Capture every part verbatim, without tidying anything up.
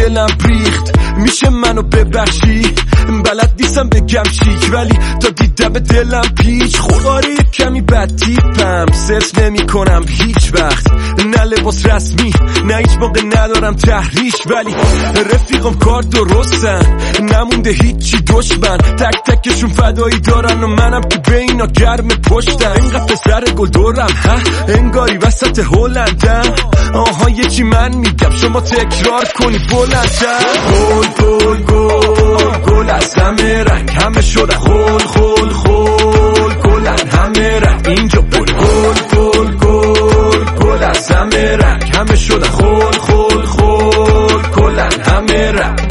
دلم ریخت، میشه منو ببخشی؟ بلد نیستم بگم چیک، ولی تا دیدم دلم پیچ خورد. آره کمی بد تیپم، صرف نمی کنم هیچ وقت، نه لباس رسمی نه هیچ موقع ندارم تحریش، ولی رفیقم کار درستن، نمونده هیچی دشمن، تک تکشون فدایی دارن و منم که به اینا گرم پشتم. اینقدر پسر گل دورم ها، انگاری وسط هلندم. آها یه چی من میگم شما تکرار کنی بلندتر. گل گل گل گل از همه رنگ، همه شده خول خول خول، گلن همه رنگ اینجا بول. گل گل گل گل از همه رنگ، همه شده خول خول خول، گلن همه رنگ.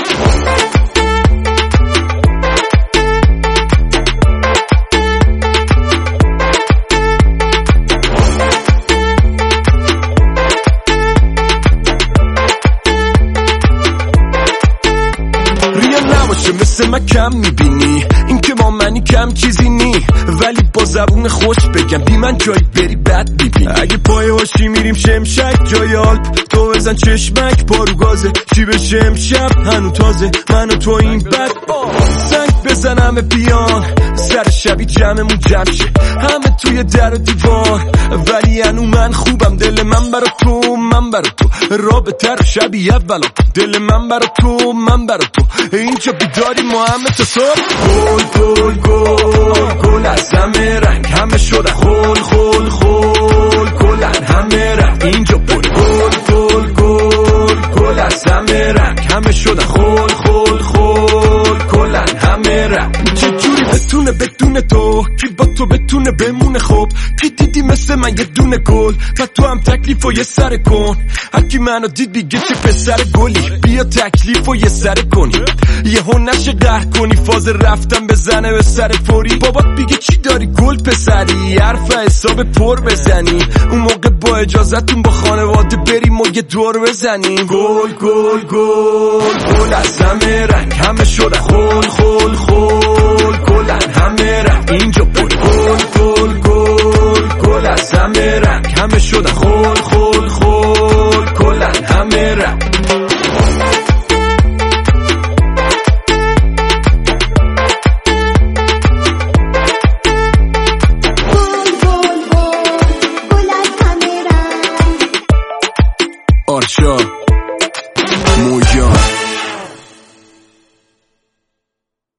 مثل من کم میبینی، این که ما منی کم چیزی نی، ولی با زبون خوش بگم بی من جایی بری بد میبینی. اگه پای هاشی میریم شمشک جای آلپ، تو بزن چشمک پارو گازه، چی بشه امشب هنو تازه من و تو این بد. زنگ بزنم بیان سر شبی جمعمون جمع شه، همه توی در و دیوار، ولی هنو من خوبم، دل من برا تو من برا تو، رابطه رو شبی اولا، دل من برا تو من برا تو، اینجا بیداری ما همه تا صبح. گل گل گل گل از همه رنگ، همه شده خول خول خول، گلن همه رنگ اینجا بول. گل گل گل گل از همه رنگ، همه شده خول خول خول، گلن همه رنگ. چجوری بتونه بدون تو، کی با تو بتونه بمونه؟ خب کی دیدی مثل من یه دونه گل، و تو هم تکلیف و یه سر کن. هرکی منو دید بیگه چه پسر گلی، بیا تکلیف و یه سر کنی، یه هون نشه قهر کنی، فاز رفتم بزنه به سر فوری. بابات بیگه چی داری گل پسری، حرف حساب پر بزنی، اون موقع با اجازتون با خانواده بریم و یه دور بزنیم. گل گل گل گل از همه رنگ، همه شده خول خول خول،